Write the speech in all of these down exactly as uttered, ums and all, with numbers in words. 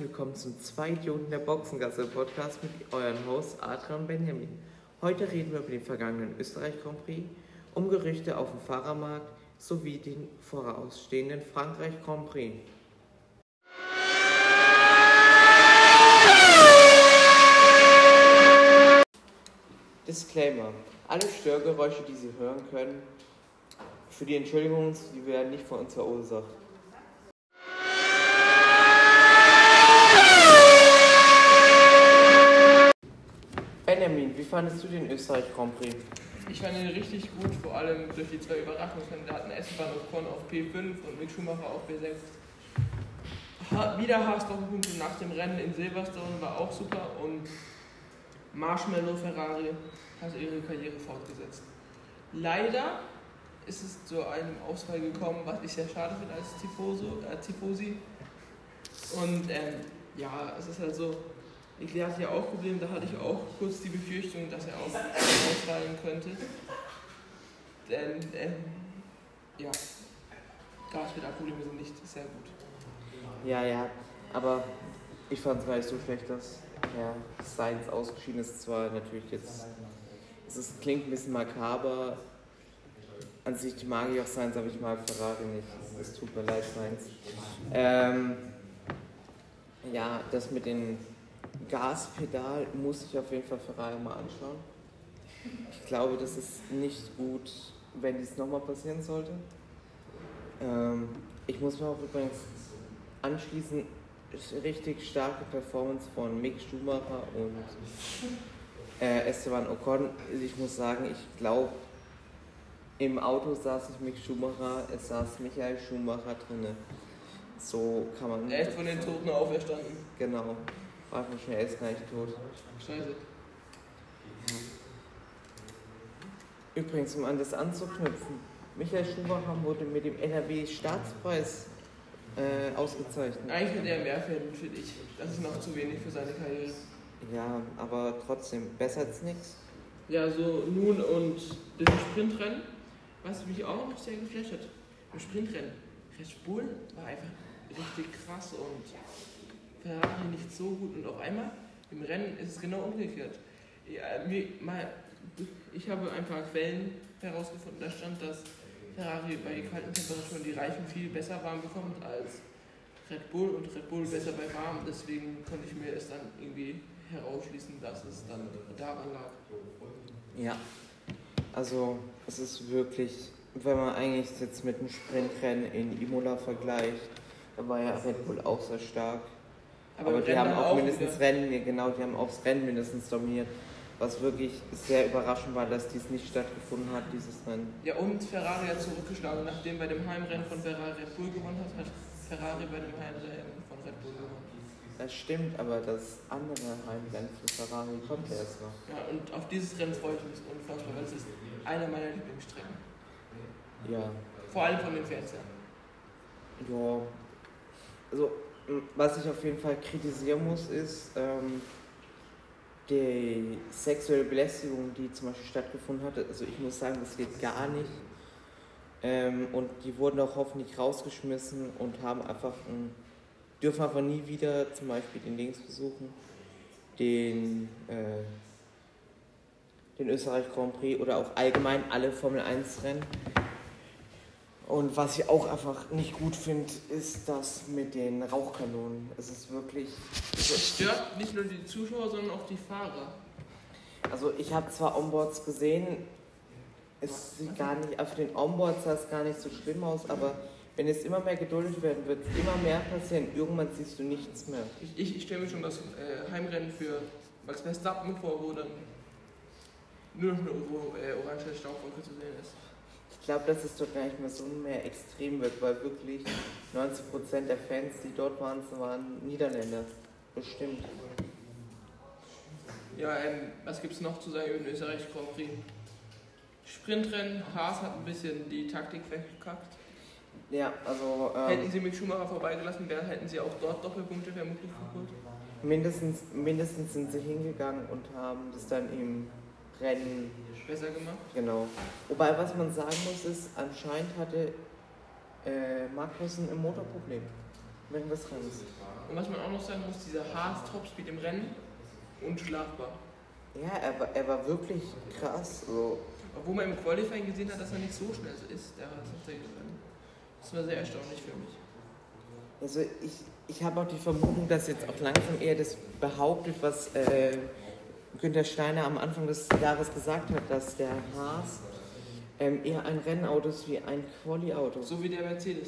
willkommen zum Zwei Idioten der Boxengasse Podcast mit euren Hosts Adrian und Benjamin. Heute reden wir über den vergangenen Österreich Grand Prix, um Gerüchte auf dem Fahrermarkt sowie den vorausstehenden Frankreich Grand Prix. Disclaimer: Alle Störgeräusche, die Sie hören können, für die Entschuldigung, die werden nicht von uns verursacht. Benjamin, wie fandest du den Österreich Grand Prix? Ich fand ihn richtig gut, vor allem durch die zwei Überraschungskandidaten Esteban Ocon auf P fünf und Mick Schumacher auf P sechs. Ha- wieder Haas-Doppelpunkte nach dem Rennen in Silverstone war auch super und Marshmallow Ferrari hat ihre Karriere fortgesetzt. Leider ist es zu einem Ausfall gekommen, was ich sehr schade finde als Tifoso, äh, Tifosi. Und ähm, ja, es ist halt so, Leclerc hatte ja auch Probleme, da hatte ich auch kurz die Befürchtung, dass er auch ausfallen könnte. Denn, ähm, ja, Gaspedalprobleme sind nicht sehr gut. Ja, ja, aber ich fand es gar nicht so schlecht, dass ja, Sainz ausgeschieden ist. Zwar natürlich jetzt, es ist, klingt ein bisschen makaber, an sich mag ich auch Sainz, aber ich mag Ferrari nicht. Es tut mir leid, Sainz. Ähm, ja, das mit dem Gaspedal muss ich auf jeden Fall Ferrari mal anschauen. Ich glaube, das ist nicht gut, wenn dies nochmal passieren sollte. Ähm, ich muss mir auch übrigens anschließen, richtig starke Performance von Mick Schumacher und äh, Esteban Ocon. Ich muss sagen, ich glaube, im Auto saß nicht Mick Schumacher, es saß Michael Schumacher drinne. So kann man. Er ist von den Toten auferstanden. Genau. Warte mal schnell, er ist gar nicht tot. Scheiße. Übrigens, um an das anzuknüpfen, Michael Schumacher wurde mit dem N R W-Staatspreis äh, ausgezeichnet. Eigentlich hätte er mehr werden, finde ich. Das ist noch zu wenig für seine Karriere. Ja, aber trotzdem, besser als nichts. Ja, so nun und das Sprintrennen, was mich auch noch sehr geflasht hat. Im Sprintrennen, Red Bull war einfach richtig krass und Ferrari nicht so gut. Und auf einmal im Rennen ist es genau umgekehrt. Ja, mir, mal, ich habe ein paar Quellen herausgefunden, da stand, dass Ferrari bei kalten Temperaturen die Reifen viel besser warm bekommt als Red Bull und Red Bull besser bei warm. Deswegen konnte ich mir es dann irgendwie herausschließen, dass es dann daran lag. Ja, also es ist wirklich, wenn man eigentlich jetzt mit dem Sprintrennen in Imola vergleicht, da war ja Red Bull auch sehr stark. Aber, Aber die haben auch, auch mindestens wieder. Rennen, genau, die haben auch das Rennen mindestens dominiert. Was wirklich sehr überraschend war, dass dies nicht stattgefunden hat, dieses Rennen. Ja, und Ferrari hat zurückgeschlagen. Nachdem bei dem Heimrennen von Ferrari Red Bull gewonnen hat, hat Ferrari bei dem Heimrennen von Red Bull gewonnen. Das stimmt, aber das andere Heimrennen für Ferrari kommt ja erst noch. Ja, und auf dieses Rennen freue ich mich unfassbar, weil es ist einer meiner Lieblingsstrecken. Ja. Vor allem von den Fernsehern. Ja, also was ich auf jeden Fall kritisieren muss, ist ähm, die sexuelle Belästigung, die zum Beispiel stattgefunden hat. Also ich muss sagen, das geht gar nicht. Ähm, und die wurden auch hoffentlich rausgeschmissen und haben einfach ein, dürfen einfach nie wieder zum Beispiel den Dings besuchen, den, äh, den Österreich Grand Prix oder auch allgemein alle Formel eins Rennen. Und was ich auch einfach nicht gut finde, ist das mit den Rauchkanonen. Es ist wirklich... Es stört nicht nur die Zuschauer, sondern auch die Fahrer. Also ich habe zwar Onboards gesehen, es sieht gar nicht, auf den Onboards sah es gar nicht so schlimm aus, aber wenn es immer mehr geduldet werden wird, immer mehr passieren. Irgendwann siehst du nichts mehr. Ich, ich, ich stelle mir schon das äh, Heimrennen für Max Verstappen vor, wo dann nur noch eine äh, orange Staubwolke zu sehen ist. Ich glaube, dass es dort gar nicht mehr so mehr extrem wird, weil wirklich neunzig Prozent der Fans, die dort waren, waren Niederländer. Bestimmt. Ja, ähm, was gibt es noch zu sagen über den Österreich Grand Prix? Sprintrennen, Haas hat ein bisschen die Taktik verkackt. Ja, also... Ähm, hätten sie Mick Schumacher vorbeigelassen, wären, hätten sie auch dort Doppelpunkte vermutlich geholt. Mindestens, mindestens sind sie hingegangen und haben das dann im Rennen besser gemacht. Genau. Wobei, was man sagen muss, ist, anscheinend hatte äh, Magnussen ein Motorproblem. Während des Rennens. Und was man auch noch sagen muss, dieser Haas-Topspeed im Rennen, unschlagbar. Ja, er war, er war wirklich krass. So. Obwohl man im Qualifying gesehen hat, dass er nicht so schnell ist, der Haas tatsächlich. Das war sehr erstaunlich für mich. Also ich, ich habe auch die Vermutung, dass jetzt auch langsam eher das behauptet, was äh, Günther Steiner am Anfang des Jahres gesagt hat, dass der Haas ähm, eher ein Rennauto ist wie ein Quali-Auto. So wie der Mercedes.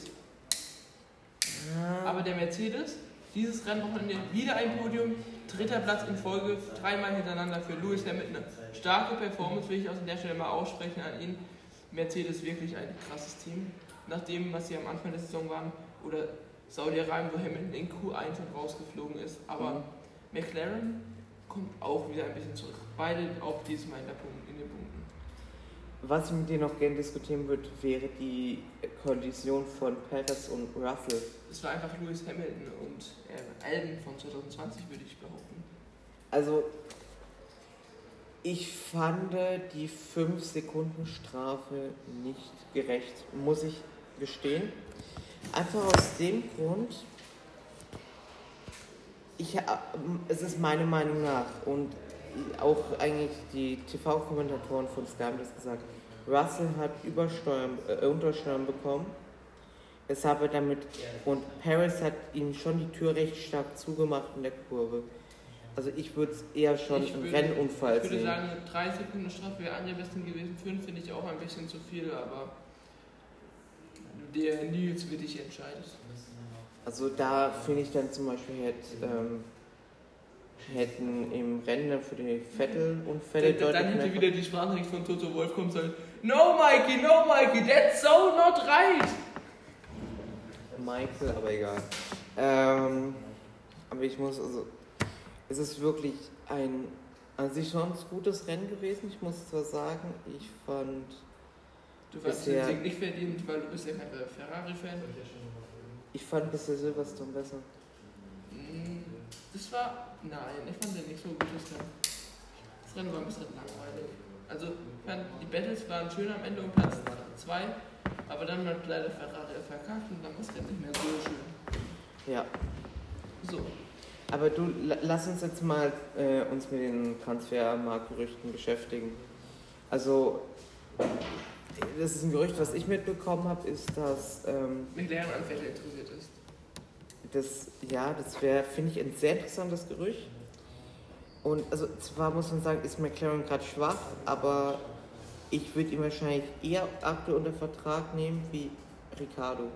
Ja. Aber der Mercedes, dieses Rennwochenende wieder ein Podium, dritter Platz in Folge, dreimal hintereinander für Lewis Hamilton. Starke Performance will ich aus der Stelle mal aussprechen an ihn. Mercedes wirklich ein krasses Team. Nach dem, was sie am Anfang der Saison waren, oder Saudi-Arabien, wo Hamilton in Q eins und rausgeflogen ist. Aber mhm. McLaren kommt auch wieder ein bisschen zurück. Beide auch diesmal in, der Punkt, in den Punkten. Was ich mit dir noch gerne diskutieren würde, wäre die Kollision von Perez und Russell. Das war einfach Lewis Hamilton und äh, Albon von zwanzig zwanzig, würde ich behaupten. Also, ich fand die fünf Sekunden Strafe nicht gerecht, muss ich gestehen. Einfach aus dem Grund, ich, es ist meine Meinung nach und auch eigentlich die T V-Kommentatoren von Sky haben das gesagt, Russell hat Übersteuern, äh, Untersteuern bekommen, weshalb er damit, und Perez hat ihm schon die Tür recht stark zugemacht in der Kurve. Also ich würde es eher schon ich einen würde, Rennunfall sehen. Ich würde sagen, eine drei Sekunden Strafe wäre am besten gewesen. fünf finde ich auch ein bisschen zu viel, aber der Nils wird dich entscheiden. Also da finde ich dann zum Beispiel hätte, ähm, hätten im Rennen dann für die Vettel-Unfälle dann, deutlich dann hätte mehr... wieder die Sprachnachricht von Toto Wolff kommen sollen. No Mikey, no Mikey, that's so not right! Michael, aber egal. Ähm, aber ich muss also... Es ist wirklich ein an sich schon ein gutes Rennen gewesen. Ich muss zwar sagen, ich fand... Du fandst den Sieg nicht verdient, weil du bist ja kein Ferrari-Fan. Ich fand bisher Silverstone besser. Das war... Nein, ich fand den nicht so gut, das Rennen. Das Rennen war ein bisschen langweilig. Also, ich fand, die Battles waren schön am Ende um Platz zwei, aber dann hat leider Ferrari verkackt und dann war das Rennen nicht mehr so schön. Ja. So. Aber du, lass uns jetzt mal äh, uns mit den Transfermarktgerüchten beschäftigen. Also, das ist ein Gerücht, was ich mitbekommen habe, ist, dass... Ähm, McLaren an Vettel interessiert ist. Das, ja, das wäre, finde ich, ein sehr interessantes Gerücht. Und also zwar muss man sagen, ist McLaren gerade schwach, aber ich würde ihn wahrscheinlich eher aktuell unter Vertrag nehmen wie Ricciardo.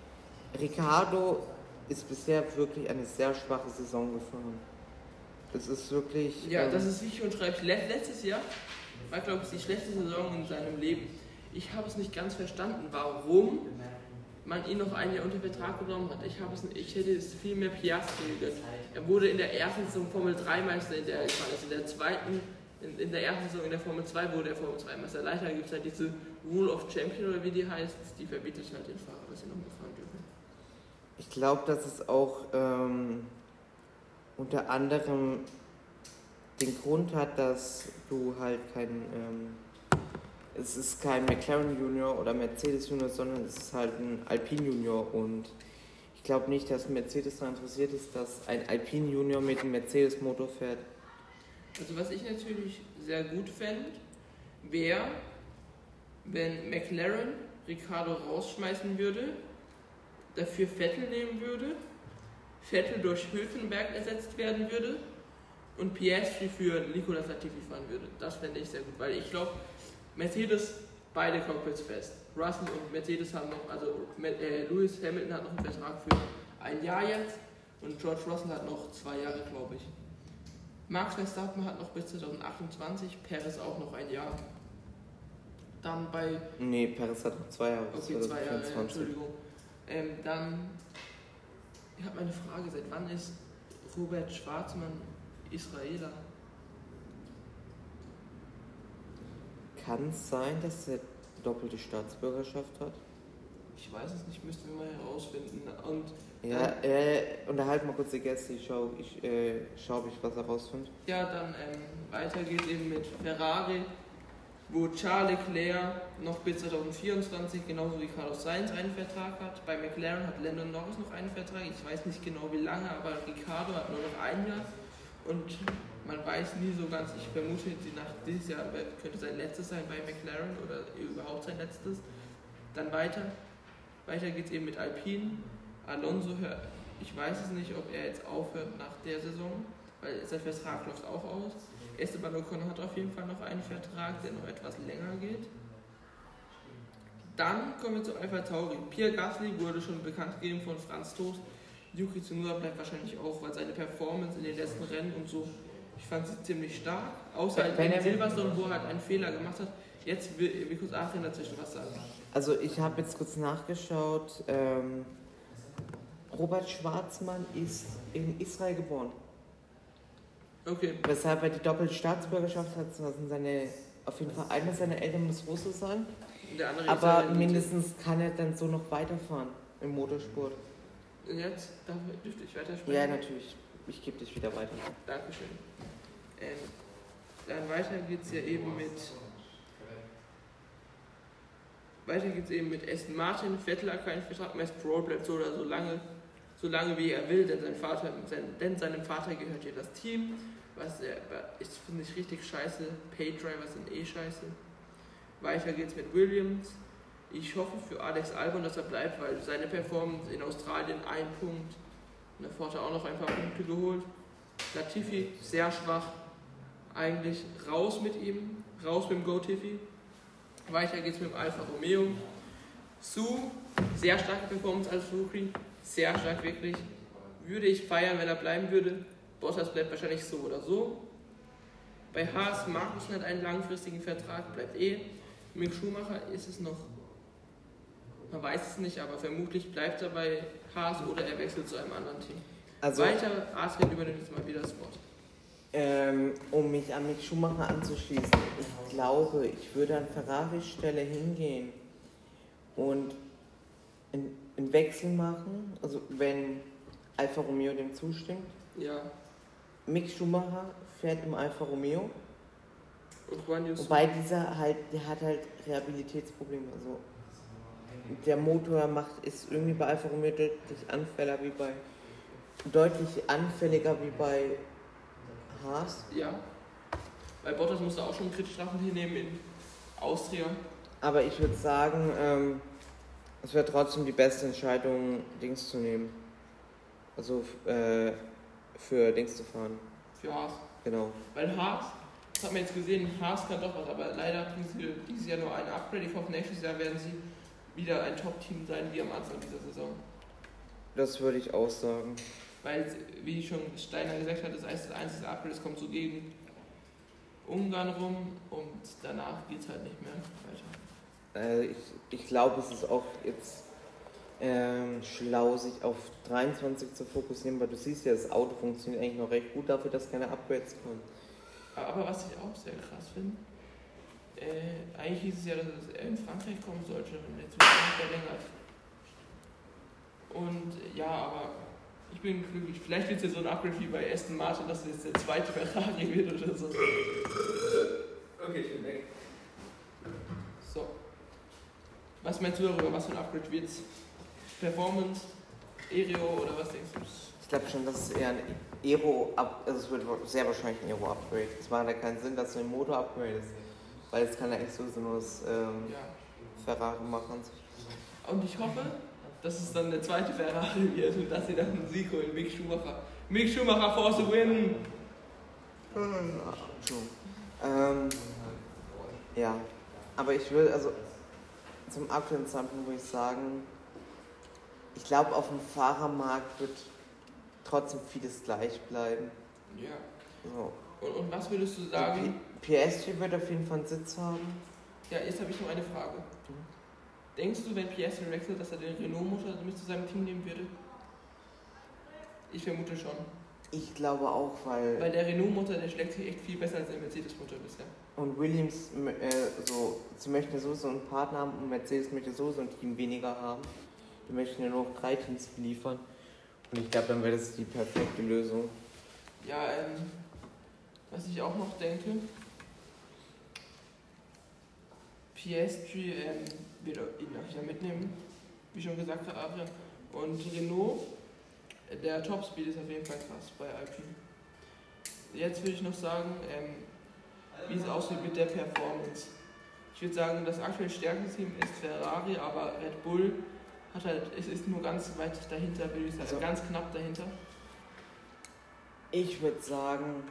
Ricciardo ist bisher wirklich eine sehr schwache Saison gefahren. Das ist wirklich... Ja, ähm, das ist, wie ich schon schreibe, letztes Jahr war, glaube ich, die schlechteste Saison in seinem Leben. Ich habe es nicht ganz verstanden, warum man ihn noch ein Jahr unter Vertrag genommen hat. Ich, habe es, ich hätte es viel mehr Piastri gegönnt. Er wurde in der ersten Saison Formel drei Meister, in der, in der zweiten, in, in der ersten Saison in der Formel zwei wurde er Formel zwei Meister. Leider gibt es halt diese Rule of Champion oder wie die heißt, die verbietet halt den Fahrer, dass sie noch mehr fahren dürfen. Ich glaube, dass es auch ähm, unter anderem den Grund hat, dass du halt kein... Ähm, es ist kein McLaren Junior oder Mercedes Junior, sondern es ist halt ein Alpine Junior und ich glaube nicht, dass Mercedes daran interessiert ist, dass ein Alpine Junior mit einem Mercedes Motor fährt. Also was ich natürlich sehr gut fände, wäre, wenn McLaren Ricciardo rausschmeißen würde, dafür Vettel nehmen würde, Vettel durch Hülkenberg ersetzt werden würde und Piastri für Nicolas Latifi fahren würde. Das fände ich sehr gut, weil ich glaube, Mercedes, beide Cockpits fest. Russell und Mercedes haben noch, also äh, Lewis Hamilton hat noch einen Vertrag für ein Jahr jetzt und George Russell hat noch zwei Jahre, glaube ich. Max Verstappen hat noch bis zwanzig achtundzwanzig, Perez auch noch ein Jahr. Dann bei... Nee, Perez hat noch zwei Jahre. Okay, zwei Jahre, ja, Entschuldigung. Ähm, dann, ich habe meine Frage, seit wann ist Robert Schwarzmann Israeler? Kann es sein, dass er doppelte Staatsbürgerschaft hat? Ich weiß es nicht, müssten wir mal herausfinden. Und ja, äh, unterhalten mal kurz die Gäste, ich schaue, ich, äh, schau, ob ich was herausfinde. Ja, dann ähm, weiter geht eben mit Ferrari. wo Charles Leclerc noch bis zwanzig vierundzwanzig genauso wie Carlos Sainz einen Vertrag hat. Bei McLaren hat Lando Norris noch einen Vertrag, ich weiß nicht genau wie lange, aber Ricciardo hat nur noch ein Jahr und man weiß nie so ganz, ich vermute, nach dieses Jahr könnte sein letztes sein bei McLaren oder überhaupt sein letztes. Dann weiter, weiter geht es eben mit Alpine. Alonso, ich weiß es nicht, ob er jetzt aufhört nach der Saison, weil sein Vertrag läuft auch aus. Esteban Ocon hat auf jeden Fall noch einen Vertrag, der noch etwas länger geht. Dann kommen wir zu Alpha Tauri. Pierre Gasly wurde schon bekannt gegeben von Franz Tost. Yuki Tsunoda bleibt wahrscheinlich auch, weil seine Performance in den letzten Rennen und so, ich fand sie ziemlich stark. Außer halt in Silverstone, wo er halt einen Fehler gemacht hat. Jetzt will, will kurz Adrian dazwischen was sagen. Also ich habe jetzt kurz nachgeschaut. Ähm, Robert Schwarzmann ist in Israel geboren. Okay. Weshalb er die doppelte Staatsbürgerschaft hat, also seine, auf jeden Fall einer seiner Eltern muss Russe sein. Der andere aber mindestens kann er dann so noch weiterfahren im Motorsport. Und jetzt darf, dürfte ich weitersprechen? Ja, natürlich. Ich gebe dich wieder weiter. Dankeschön. Ähm, dann weiter geht es ja eben mit weiter geht's eben mit Aston Martin. Vettel hat keinen Vertrag mehr. Stroll bleibt so oder so lange, so lange wie er will, denn, sein Vater, sein, denn seinem Vater gehört hier das Team. Was er, ich finde ich richtig scheiße. Paydriver sind eh scheiße. Weiter geht's mit Williams. Ich hoffe für Alex Albon, dass er bleibt, weil seine Performance in Australien ein Punkt. Und davor hat er auch noch ein paar Punkte geholt. Latifi sehr schwach. Eigentlich raus mit ihm. Raus mit dem Go-Tiffy. Weiter geht's mit dem Alfa Romeo. Su, sehr starke Performance als Rookie. Sehr stark wirklich. Würde ich feiern, wenn er bleiben würde. Bottas bleibt wahrscheinlich so oder so. Bei Haas, Magnussen hat einen langfristigen Vertrag, bleibt eh. Mick Schumacher ist es noch, man weiß es nicht, aber vermutlich bleibt er bei Haas oder er wechselt zu einem anderen Team. Also, weiter, Adrian übernimmt jetzt mal wieder das Wort. Ähm, um mich an Mick Schumacher anzuschließen, ich glaube, ich würde an Ferraris Stelle hingehen und einen Wechsel machen, also wenn Alfa Romeo dem zustimmt. Ja. Mick Schumacher fährt im Alfa Romeo. Und Guan Yu Su. Wobei dieser halt, der hat halt Rehabilitätsprobleme. Also der Motor macht, ist irgendwie bei Alfa Romeo deutlich anfälliger wie bei deutlich anfälliger wie bei Haas. Ja. Bei Bottas musste auch schon Kritstrafen hinnehmen in Austria. Aber ich würde sagen, ähm, es wäre trotzdem die beste Entscheidung, Dings zu nehmen. Also äh, für Dings zu fahren. Für Haas. Genau. Weil Haas, das hat man jetzt gesehen, Haas kann doch was, aber leider kriegen sie dieses Jahr nur eine Upgrade. Ich hoffe, nächstes Jahr werden sie wieder ein Top-Team sein wie am Anfang dieser Saison. Das würde ich auch sagen. Weil, wie schon Steiner gesagt hat, das einzige Upgrade, das kommt so gegen Ungarn rum und danach geht es halt nicht mehr weiter. Äh, ich ich glaube, es ist auch jetzt ähm, schlau, sich auf dreiundzwanzig zu fokussieren, weil du siehst ja, das Auto funktioniert eigentlich noch recht gut dafür, dass keine Upgrades kommen. Aber was ich auch sehr krass finde, äh, eigentlich hieß es ja, dass es in Frankreich kommen sollte und jetzt wird es nicht verlängert. Und ja, aber ich bin glücklich. Vielleicht wird es ja so ein Upgrade wie bei Aston Martin, dass es jetzt der zweite Ferrari wird oder so. Okay, ich bin weg. So. Was meinst du darüber? Was für ein Upgrade wird es? Performance, Aero oder was denkst du? Ich glaube schon, dass es eher ein Aero, also es wird sehr wahrscheinlich ein Aero-Upgrade. Es macht ja keinen Sinn, dass du ein Motor upgradest, weil es kann ja echt sowieso nur das ähm, ja. Ferrari machen. Und ich hoffe, dass es dann der zweite Ferrari wird und dass sie dann einen Sieg holen. Mick Schumacher. Mick Schumacher for the win! Ähm, ja, aber ich will, also zum aktuellen Zeitpunkt würde ich sagen, ich glaube, auf dem Fahrermarkt wird trotzdem vieles gleich bleiben. Ja. So. Und, und was würdest du sagen? P S G wird auf jeden Fall einen Sitz haben. Ja, jetzt habe ich noch eine Frage. Mhm. Denkst du, wenn Piastri wechselt, dass er den Renault-Motor mit zu seinem Team nehmen würde? Ich vermute schon. Ich glaube auch, weil... Weil der Renault-Motor, der schlägt sich echt viel besser als der Mercedes-Motor bisher. Und Williams, äh, so, sie möchten so so einen Partner haben und Mercedes möchte so so ein Team weniger haben. Die möchten ja nur noch drei Teams liefern. Und ich glaube, dann wäre das die perfekte Lösung. Ja, ähm, was ich auch noch denke, Piastri ähm, wird ihn auch wieder mitnehmen, wie schon gesagt hat Adrian. Und Renault, der Topspeed ist auf jeden Fall krass bei Alpine. Jetzt würde ich noch sagen, ähm, wie es aussieht mit der Performance. Ich würde sagen, das aktuell stärkste Team ist Ferrari, aber Red Bull hat halt, es ist nur ganz weit dahinter, würde ich sagen, also ganz knapp dahinter. Ich würde sagen,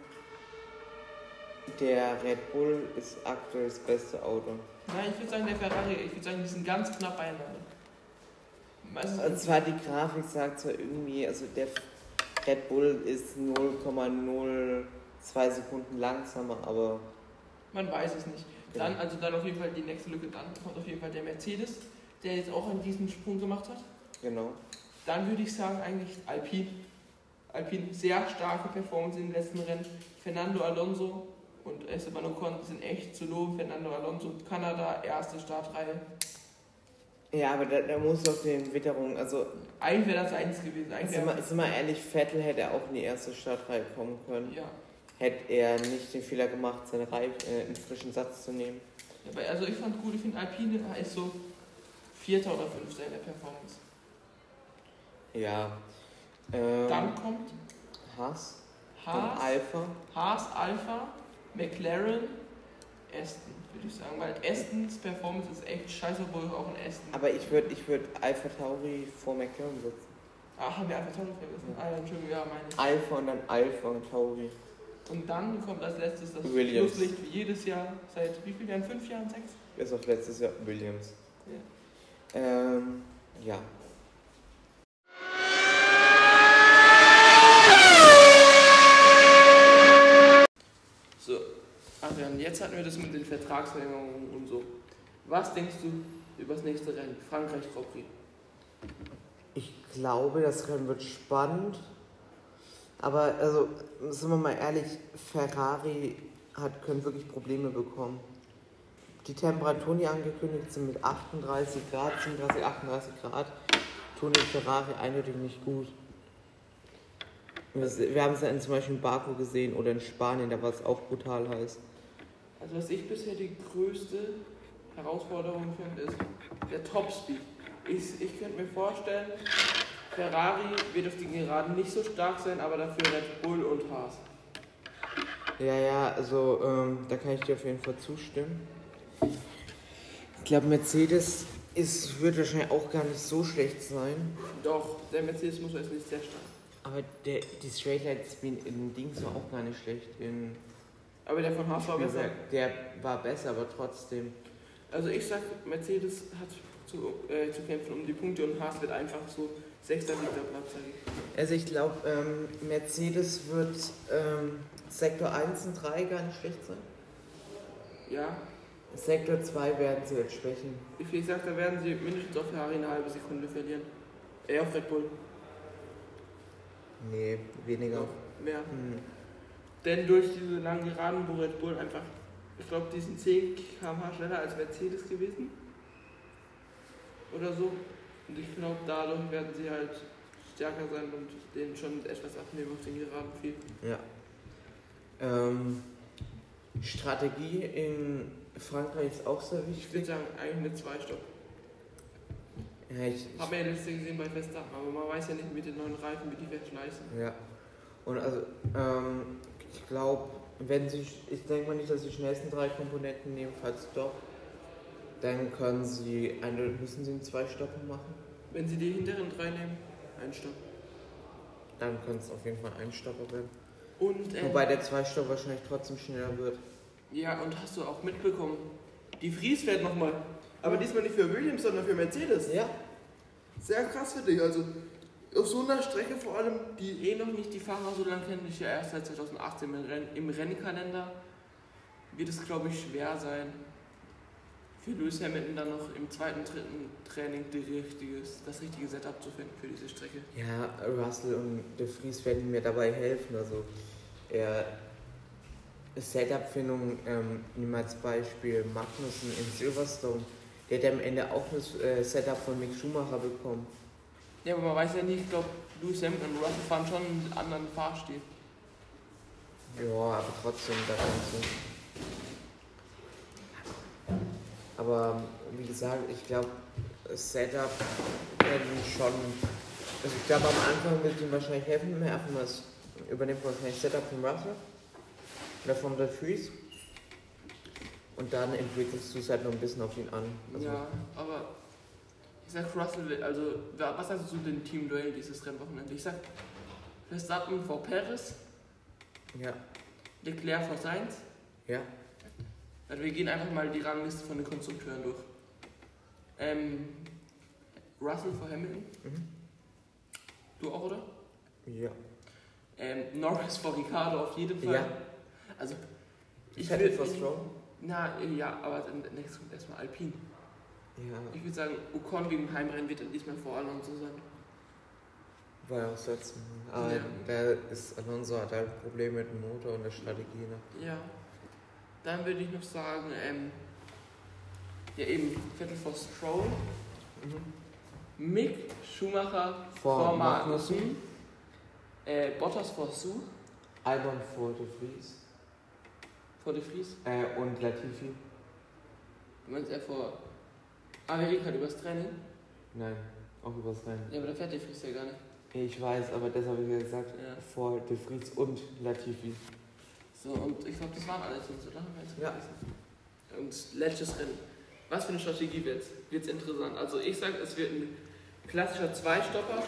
der Red Bull ist aktuell das beste Auto. Nein, ich würde sagen, der Ferrari, ich würde sagen, die sind ganz knapp beieinander. Und zwar die Grafik sagt zwar irgendwie, also der Red Bull ist null Komma null zwei Sekunden langsamer, aber man weiß es nicht. Dann, also dann auf jeden Fall die nächste Lücke, dann kommt auf jeden Fall der Mercedes, der jetzt auch einen diesen Sprung gemacht hat. Genau. Dann würde ich sagen, eigentlich Alpine. Alpine, sehr starke Performance in den letzten Rennen. Fernando Alonso und Esteban Ocon sind echt zu loben. Fernando Alonso, Kanada, erste Startreihe. Ja, aber da, da muss doch den Witterung, also... Eigentlich wäre das eins gewesen. Eigentlich sind, wir, sind wir ehrlich, Vettel hätte auch in die erste Startreihe kommen können. Ja. Hätte er nicht den Fehler gemacht, seine Reife, äh, einen frischen Satz zu nehmen. Ja, also ich fand gut, ich finde Alpine ist so Vierter oder Fünfter in der Performance. Ja. Ähm, Dann kommt Haas. Haas, Alpha. Haas, Alpha, McLaren, Aston, würde ich sagen. Weil Astons Performance ist echt scheiße, obwohl auch ein Aston. Aber ich würde ich würd Alpha Tauri vor McLaren setzen. Ach, haben wir Alpha Tauri vergessen? Ah ja, Entschuldigung, ja, meine ich. Alpha und dann Alpha und Tauri. Und dann kommt als letztes das Williams. Schlusslicht wie jedes Jahr, seit wie vielen Jahren? Fünf Jahren? Sechs? Bis auf letztes Jahr Williams. Ja. Ähm, ja. So, Adrian, jetzt hatten wir das mit den Vertragsverlängerungen und so. Was denkst du über das nächste Rennen? Frankreich Grand Prix. Ich glaube, das Rennen wird spannend. Aber, also, sind wir mal ehrlich, Ferrari hat, können wirklich Probleme bekommen. Die Temperaturen, die angekündigt sind mit achtunddreißig Grad, siebenunddreißig, achtunddreißig Grad, tun den Ferrari eindeutig nicht gut. Wir haben es ja zum Beispiel in Baku gesehen oder in Spanien, da war es auch brutal heiß. Also was ich bisher die größte Herausforderung finde, ist der Topspeed. Ich, ich könnte mir vorstellen, Ferrari wird auf den Geraden nicht so stark sein, aber dafür Red Bull und Haas. Ja, ja, also ähm, da kann ich dir auf jeden Fall zustimmen. Ich glaube, Mercedes ist, wird wahrscheinlich auch gar nicht so schlecht sein. Doch, der Mercedes muss jetzt nicht sehr stark. Aber der, die Straight Line Speed in Dings war auch gar nicht schlecht. In, aber der von Haas war besser. Der war besser, aber trotzdem. Also ich sag, Mercedes hat zu, äh, zu kämpfen um die Punkte und Haas wird einfach so sechster, siebter Platz, sag ich. Also ich glaube, ähm, Mercedes wird ähm, Sektor eins und drei gar nicht schlecht sein. Ja. Sektor zwei werden sie jetzt schwächen. Ich, ich sag, da werden sie mindestens auf Ferrari eine halbe Sekunde verlieren. Äh, auf Red Bull. Nee, weniger. Noch mehr. Hm. Denn durch diese langen Geraden, wo Red Bull einfach, ich glaube, die sind zehn Kilometer pro Stunde schneller als Mercedes gewesen. Oder so. Und ich glaube, dadurch werden sie halt stärker sein und denen schon etwas abnehmen auf den Geraden viel. Ja. Ähm, Strategie in Frankreich ist auch sehr wichtig. Ich würde sagen, eigentlich eine zwei-Stopp. Ja, ich, ich Haben wir ja letzte gesehen bei Verstappen, aber man weiß ja nicht mit den neuen Reifen, wie die verschleißen. Ja. Und also, ähm, ich glaube, wenn sie, ich denke mal nicht, dass sie die schnellsten drei Komponenten nehmen, falls doch, dann können sie, eine, müssen sie einen Zwei-Stoppen machen. Wenn sie die hinteren drei nehmen, ein Stopp. Dann können es auf jeden Fall ein Stopper werden. Und, äh, Wobei der Zwei-Stopp wahrscheinlich trotzdem schneller wird. Ja, und hast du auch mitbekommen, die Vries fährt nochmal. Aber diesmal nicht für Williams, sondern für Mercedes. Ja. Sehr krass für dich. Also auf so einer Strecke vor allem, die eh noch nicht die Fahrer so lange kennen, ich ja erst seit zweitausendachtzehn im, Renn, im Rennkalender, wird es, glaube ich, schwer sein, für Lewis Hamilton dann noch im zweiten, dritten Training die richtiges, das richtige Setup zu finden für diese Strecke. Ja, Russell und De Vries werden mir dabei helfen. Also er Setup-Findung, ähm, nimm als Beispiel Magnussen in Silverstone. Der hat am Ende auch das äh, Setup von Mick Schumacher bekommen. Ja, aber man weiß ja nicht, ich glaube, Lewis Hamilton und Russell fahren schon einen anderen Fahrstil. Ja, aber trotzdem, da kannst du. Aber wie gesagt, ich glaube, das Setup werden schon. Also ich glaube, am Anfang wird ihm wahrscheinlich helfen, mehr einfach mal das übernimmt wahrscheinlich Setup von Russell oder von der Freeze. Und dann entwickelst du es halt noch ein bisschen auf ihn an. Also ja, aber ich sag Russell will, also was sagst du zu den Teamduellen dieses Rennwochenende? Ich sag Verstappen vor Perez, ja. Leclerc vor Sainz. Ja. Also wir gehen einfach mal die Rangliste von den Konstrukteuren durch. Ähm, Russell vor Hamilton. Mhm. Du auch, oder? Ja. Ähm, Norris vor Ricciardo auf jeden Fall. Ja. Also ich Vettel vor würde. Stroll. Na ja, aber dann nächstes kommt erstmal Alpine. Ja. Ich würde sagen, Ocon wegen Heimrennen wird dann diesmal vor Alonso sein. War ja auch das letzte Mal. Aber Ja. der ist, Alonso hat halt Probleme mit dem Motor und der Strategie. Ne? Ja. Dann würde ich noch sagen, ähm, ja eben, Vettel vor Stroll, Mhm. Mick Schumacher Vor vor, Magnussen. Magnussen, äh, Bottas vor Su, Albon vor De Vries. vor De Vries. Äh, und Latifi. Du meinst er vor. Ah, wir reden halt übers Training. Nein, auch übers Rennen. Ja, aber da fährt De Vries ja gar nicht. Ich weiß, aber das habe ich ja gesagt. Ja. Vor De Vries und Latifi. So, und ich glaube, das waren alle Teams, oder? Haben wir jetzt Ja. vergessen. Und letztes Rennen. Was für eine Strategie wird's? Wird's interessant. Also ich sage, es wird ein klassischer Zweistopper.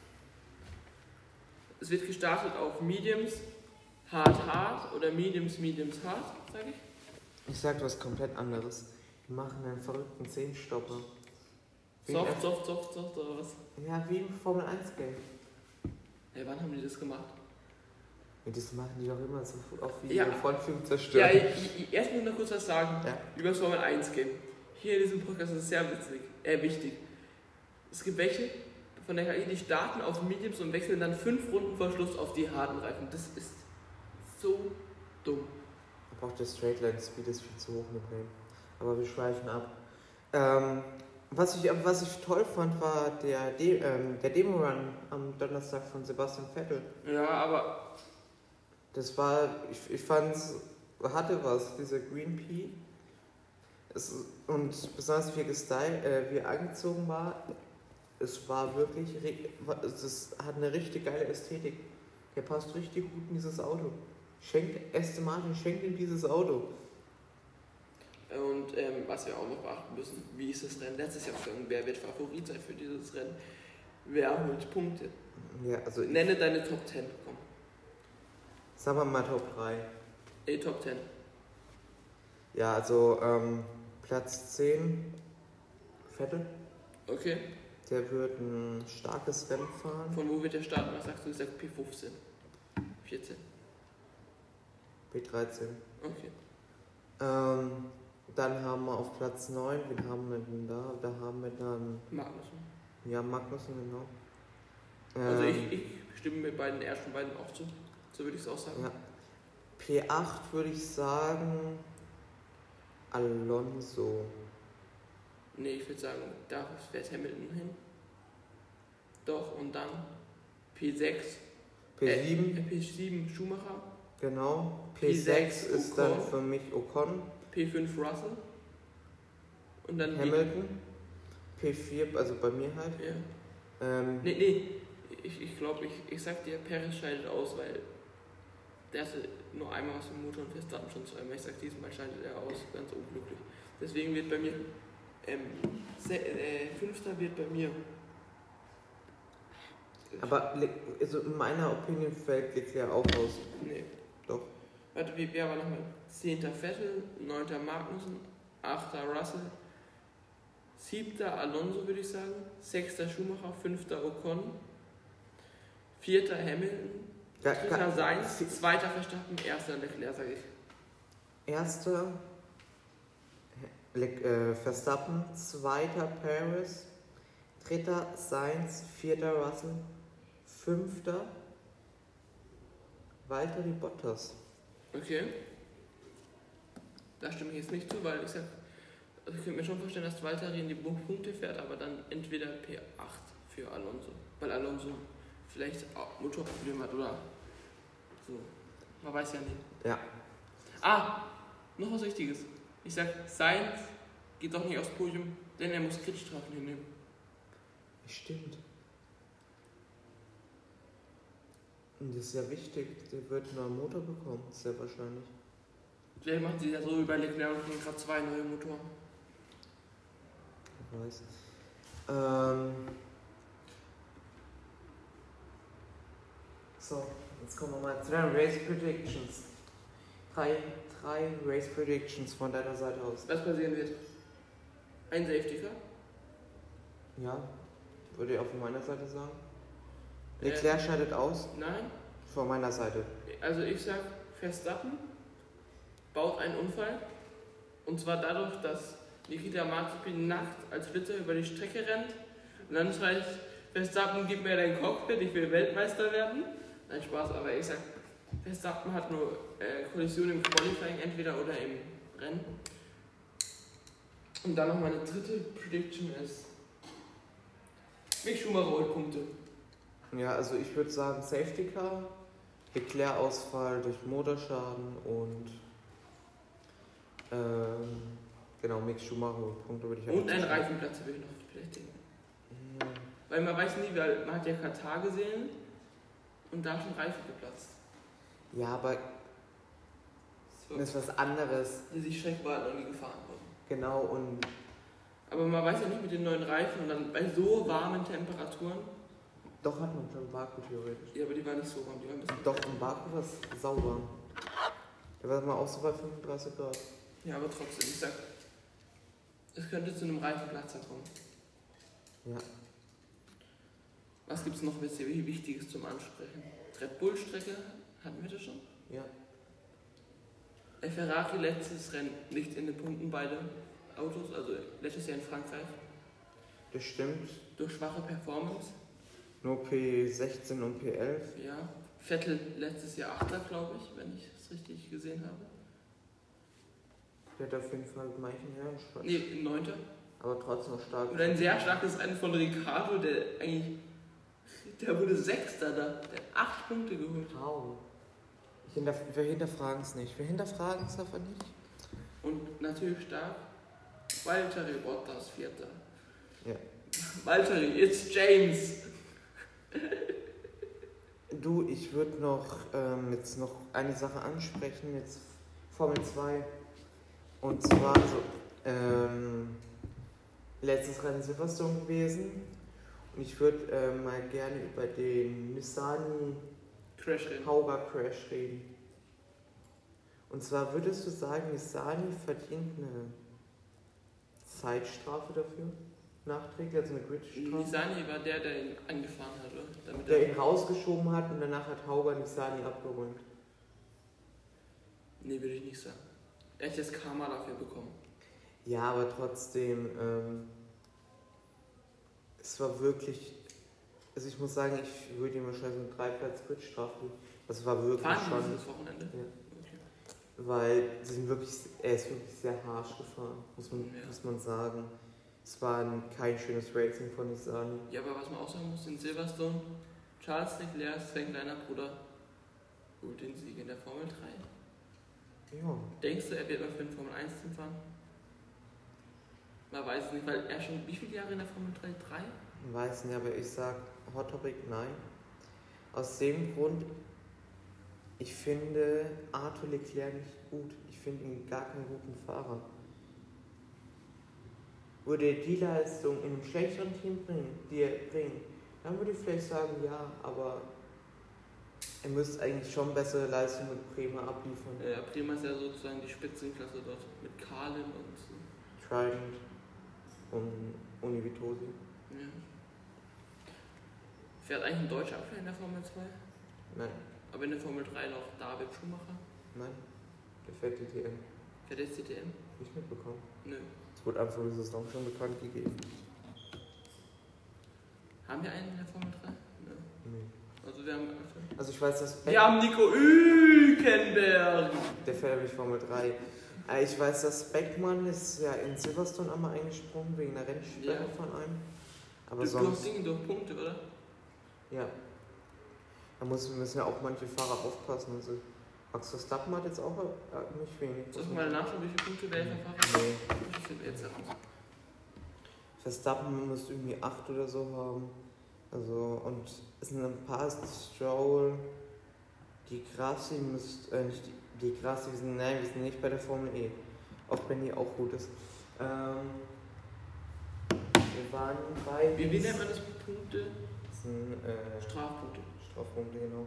Es wird gestartet auf Mediums, Hard, Hard oder Mediums, Mediums, Hard, sage ich. Ich sag was komplett anderes. Wir machen einen verrückten Zehnstopper. Wie Soft, im soft, soft, soft oder was? F- Ja, wie im Formel eins Game. Hey, wann haben die das gemacht? Und das machen die doch immer so auf wie Ja. ihre Frontflügel Ja, zerstören. ich, ich, erst muss ich noch kurz was sagen Ja. über das Formel eins Game. Hier in diesem Podcast ist es sehr witzig, äh, wichtig. Es gibt welche von der K I, die starten auf Mediums und wechseln dann fünf Runden vor Schluss auf die harten Reifen. Das ist so dumm. Aber auch der Straightline Speed ist viel zu hoch mit dem. Aber wir schweifen ab. Ähm, was, ich, was ich toll fand, war der, De ähm, der Demo-Run am Donnerstag von Sebastian Vettel. Ja, aber Das war, ich, ich fand es, hatte was, dieser Green Pea. Es, und besonders wie gestylt, äh, wie er angezogen war, es war wirklich, es hat eine richtig geile Ästhetik. Der passt richtig gut in dieses Auto. Schenkt, Aston Martin schenkt ihm dieses Auto. und ähm, was wir auch noch beachten müssen, wie ist das Rennen letztes Jahr gegangen? Wer wird Favorit sein für dieses Rennen? Wer holt Punkte? Ja, also ich, Nenne deine Top zehn. Komm. sagen wir mal Top drei. Ey, Top zehn. Ja, also ähm, Platz zehn, Vettel. Okay. Der wird ein starkes Rennen fahren. Von wo wird der starten? Was sagst du? Ich sag P fünfzehn. vierzehn. P dreizehn. Okay. Ähm, dann haben wir auf Platz neun, wen haben wir denn da? Da haben wir dann, Magnussen. ja, Magnussen, genau. Also Ähm, ich, ich stimme mir bei den ersten beiden auch zu. So würde ich es auch sagen. Ja. P acht würde ich sagen Alonso. Nee, ich würde sagen, da fährt Hamilton hin. Doch, und dann P sechs. P sieben, Äh, P sieben Schumacher. genau. P P sechs sechs ist dann Ocon. für mich Ocon. P fünf Russell. Und dann Hamilton. P vier, also bei mir halt. Die, ja. Ähm, Nee, nee. Ich, ich glaube, ich, ich sag dir, Perez scheidet aus, weil der hatte nur einmal was im Motor und Verstappen schon zweimal. Ich sag, diesmal scheidet er aus, ganz unglücklich. Deswegen wird bei mir, ähm, se, äh, Fünfter wird bei mir. aber Le- also in meiner Opinion fällt Leclerc auch aus. Nee. Doch. Warte, wie, wer war nochmal? Zehnter Vettel, Neunter Magnussen, Achter Russell, Siebter Alonso, würde ich sagen, Sechster Schumacher, Fünfter Ocon, Vierter Hamilton, Ga- Dritter ga- Sainz, Zweiter Verstappen, Erster Leclerc, sage ich. Erster Le äh, Verstappen, zweiter Perez, dritter Sainz, vierter Russell, fünfter Valtteri Bottas. Okay. Da stimme ich jetzt nicht zu, weil ich sag, also ich könnte mir schon vorstellen, dass Valtteri in die Punkte fährt, aber dann entweder P acht für Alonso, weil Alonso vielleicht auch Motorprobleme hat oder so. Man weiß ja nicht. Ja. Ah, noch was Wichtiges. Ich sag Sainz, geht doch nicht aufs Podium, denn er muss Gridstrafen hinnehmen. Stimmt. Und das ist ja wichtig, der wird einen neuen Motor bekommen, sehr wahrscheinlich. Vielleicht macht sie ja so wie bei Leclerc und kriegen gerade zwei neue Motoren. Ich weiß. Ähm. So, jetzt kommen wir mal zu den Race Predictions. Drei, drei Race Predictions von deiner Seite aus. Was passieren wird? Ein Safety Car? Ja, würde ich auch von meiner Seite sagen. Leclerc äh, scheidet aus. Nein. Von meiner Seite. Also ich sag, Verstappen baut einen Unfall. Und zwar dadurch, dass Nikita Mazepin nachts als Blitzer über die Strecke rennt. Und dann schreit Verstappen, gib mir dein Cockpit, ich will Weltmeister werden. Nein, Spaß, aber ich sag, Verstappen hat nur äh, Kollision im Qualifying, entweder oder im Rennen. Und dann noch meine dritte Prediction ist, Mick Schumacher holt Punkte. Ja, also ich würde sagen Safety Car, Leclerc-Ausfall durch Motorschaden und ähm, genau, Mick Schumacher holt Punkte, würde ich auch. Und einen Reifenplatz würde ich noch vielleicht denken. Mhm. Weil man weiß nie, weil man hat ja Katar gesehen und da schon Reifen geplatzt. Ja, aber so. Das ist was anderes. Die sich schreck war noch nie gefahren wurden. Genau, und aber man weiß ja nicht mit den neuen Reifen und dann bei so warmen Temperaturen. Doch, hat man schon im Baku theoretisch. Ja, aber die war nicht so warm, die war ein bisschen. Doch, im Baku war es sauwarm. Der war mal auch so bei fünfunddreißig Grad. Ja, aber trotzdem, ich sag, es könnte zu einem Reifenplatzer kommen. Ja. Was gibt's noch Wichtiges zum Ansprechen? Red Bull-Strecke, hatten wir das schon? Ja. Der Ferrari letztes Rennen nicht in den Punkten, beide Autos, also letztes Jahr in Frankreich. Das stimmt. Durch schwache Performance. Nur P sechzehn und P elf. Ja. Vettel letztes Jahr Achter, glaube ich, wenn ich es richtig gesehen habe. Der hat auf jeden Fall Meichen her. Nee, Neunter. Aber trotzdem noch stark. Und ein sehr starkes Rennen von Ricciardo, der eigentlich. Der wurde Sechster da. Der hat acht Punkte geholt. Wow. Ich hinterf wir hinterfragen es nicht. Wir hinterfragen es einfach nicht. Und natürlich stark. Valtteri Bottas, Vierter. Ja. Valtteri, it's James. Du, ich würde noch ähm, jetzt noch eine Sache ansprechen, jetzt Formel zwei. Und zwar so, ähm, letztes Rennen Silverstone gewesen. Und ich würde ähm, mal gerne über den Nissani Crash reden. Hauger Crash reden. Und zwar würdest du sagen, Nissani verdient eine Zeitstrafe dafür? Nachträglich, also eine Gridstrafe? Nissani war der, der ihn angefahren hat, oder? Damit der ihn rausgeschoben hat und danach hat Hauger Nissani abgeräumt. Nee, würde ich nicht sagen. Er hat jetzt Karma dafür bekommen. Ja, aber trotzdem, ähm, es war wirklich, also ich muss sagen, ich würde ihm wahrscheinlich so eine Dreiplatz-Gridstrafe geben. Das war wirklich Fahren schon. dieses Wochenende? Ja. Weil sie sind wirklich, er ist wirklich sehr harsch gefahren, muss man, ja. muss man sagen. Es war kein schönes Racing von Nissani. Ja, aber was man auch sagen muss, in Silverstone, Charles Leclerc, sein kleiner Bruder, holt den Sieg in der Formel drei. Ja. Denkst du, er wird mal für den Formel eins Team fahren? Man weiß es nicht, weil er schon wie viele Jahre in der Formel drei? Drei? Ich weiß nicht, aber ich sag Hot Topic nein. Aus dem Grund, ich finde Arthur Leclerc nicht gut. Ich finde ihn gar keinen guten Fahrer. Würde er die Leistung in einem schlechteren Team bringen, die er bringt, dann würde ich vielleicht sagen, ja, aber er müsste eigentlich schon bessere Leistungen mit Prema abliefern. Ja, Prema ist ja sozusagen die Spitzenklasse dort mit Carlin und so. Trident und Univitosi. Ja. Fährt eigentlich ein Deutscher Abwehr in der Formel zwei? Nein. Aber in der Formel drei noch David Schumacher? Nein, der fährt D T M. Fährt der C T M? Nicht mitbekommen. Nö. Es wurde Anfang der Saison schon bekannt gegeben. Haben wir einen in der Formel drei? Nö. Nee. Also wir haben... Also ich weiß, dass... Beck wir haben Nico Hülkenberg! Der fährt nämlich Formel drei. Ich weiß, dass Beckmann ist ja in Silverstone einmal eingesprungen wegen einer Rennsperre ja. von einem. Aber du, sonst... du hast Dinge durch Punkte, oder? Ja. Da muss, müssen ja auch manche Fahrer aufpassen. Also Max Verstappen hat jetzt auch äh, nicht wenig. Soll ich mal nachschauen, wie viele Punkte der Fahrer Nee. Ich finde jetzt aus. Verstappen müsste irgendwie acht oder so haben. Also, und es sind ein paar Stroll, die Grassi müsst, äh, nicht die, die Grassi, wir sind, nein, wir sind nicht bei der Formel E. Auch wenn die auch gut ist. Ähm, wir waren bei. Wie, wie nennt man das mit Punkte? Das sind, äh, Strafpunkte. Strafpunkte, genau.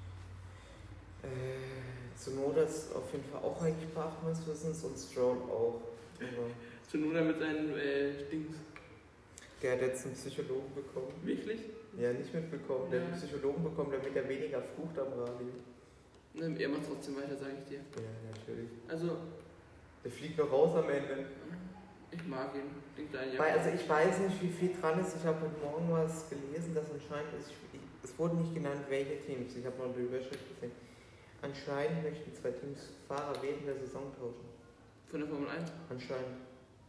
Äh, Tsunoda ist auf jeden Fall auch eigentlich bei acht meines Wissens und Stroll auch. Aber Tsunoda mit seinen äh, Dings. der hat jetzt einen Psychologen bekommen. Wirklich? Ja, nicht mitbekommen. Der Ja. hat einen Psychologen bekommen, damit er weniger flucht am Radio. Ne, er macht trotzdem weiter, sage ich dir. Ja, natürlich. Also, Der fliegt noch raus am Ende. ich mag ihn. Klingt ein Weil, also ich weiß nicht, wie viel dran ist. Ich habe heute Morgen was gelesen, dass anscheinend ist, ich, es wurden nicht genannt, welche Teams. Ich habe noch die Überschrift gesehen. Anscheinend möchten zwei Teams Fahrer während der Saison tauschen. Von der Formel eins? Anscheinend.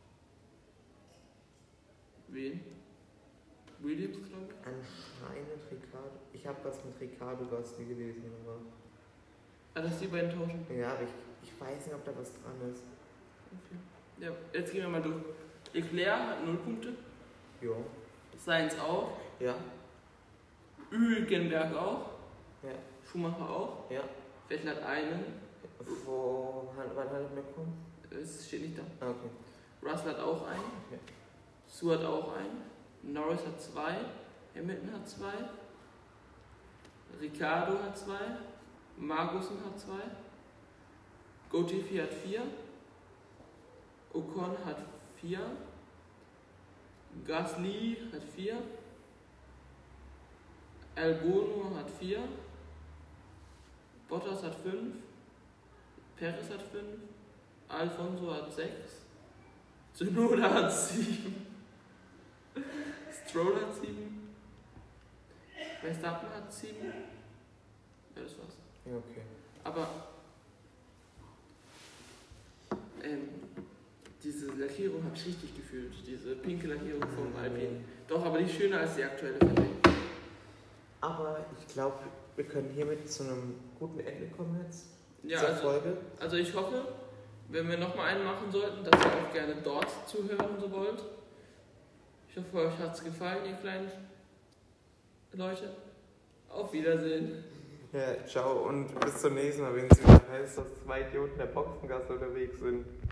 Wen? Williams, glaube ich? Anscheinend Ricardo. Ich habe was mit Ricardo Gasly gelesen. Aber Ah, dass die beiden tauschen? ja, aber ich, ich weiß nicht, ob da was dran ist. Okay. Ja, jetzt gehen wir mal durch. Leclerc hat null Punkte. Ja. Sainz auch. Ja. Hülkenberg auch. Ja. Schumacher auch. Ja. Vettel hat einen. Wo, wann hat er bekommen? Es steht nicht da. Ah, okay. Russell hat auch einen. Okay. Sue hat auch einen. Norris hat zwei. Hamilton hat zwei. Ricciardo hat zwei. Magnussen hat zwei. Latifi hat vier. Ocon hat vier. Gasly hat vier. Albon hat vier. Bottas hat fünf. Perez hat fünf. Alfonso hat sechs. Tsunoda hat sieben. Stroll hat sieben. Verstappen hat sieben. Ja, das war's. Ja, okay. Aber ähm, diese Lackierung habe ich richtig gefühlt. Diese pinke Lackierung vom Alpine. Doch, aber nicht schöner als die aktuelle, finde ich. Aber ich glaube, wir können hiermit zu einem guten Ende kommen jetzt. Ja, Zur also, Folge. also ich hoffe, wenn wir nochmal einen machen sollten, dass ihr auch gerne dort zuhören so wollt. Ich hoffe, euch hat es gefallen, ihr kleinen Leute. Auf Wiedersehen. Ja, ciao und bis zum nächsten Mal, wenn es wieder heißt, dass zwei Idioten der Boxengasse unterwegs sind.